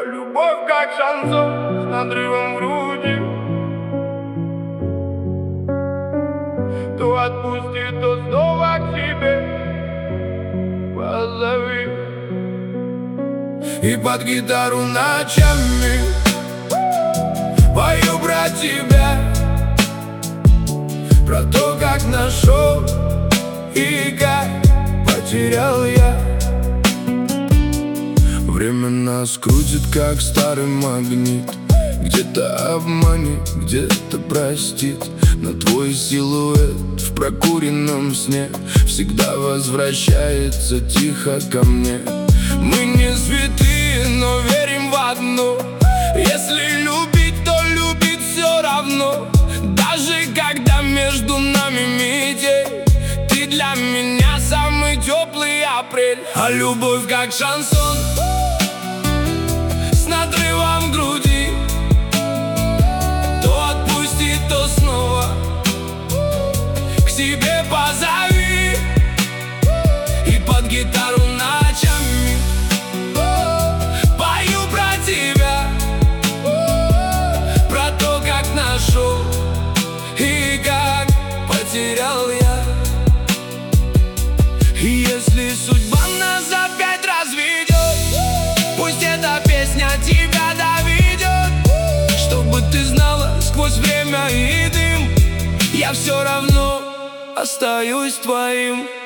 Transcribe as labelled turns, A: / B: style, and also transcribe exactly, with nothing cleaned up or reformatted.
A: Твоя любовь как шансон с надрывом в груди. То отпусти, то снова к себе позови. И под гитару ночами пою про тебя, про то, как нашел и как потерял я. Время нас крутит, как старый магнит. Где-то обманет, где-то простит. Но твой силуэт в прокуренном сне всегда возвращается тихо ко мне. Мы не святые, но верим в одно: если любить, то любить все равно. Даже когда между нами метель, ты для меня самый теплый апрель. А любовь как шансон с надрывом в груди. То отпусти, то снова к себе позови. И под гитару ночами пою про тебя, про то, как нашел и как потерял я. И если судьба нас опять разведет, пусть эта песня тебя доведет. Чтобы ты знала, сквозь время и дым я все равно остаюсь твоим.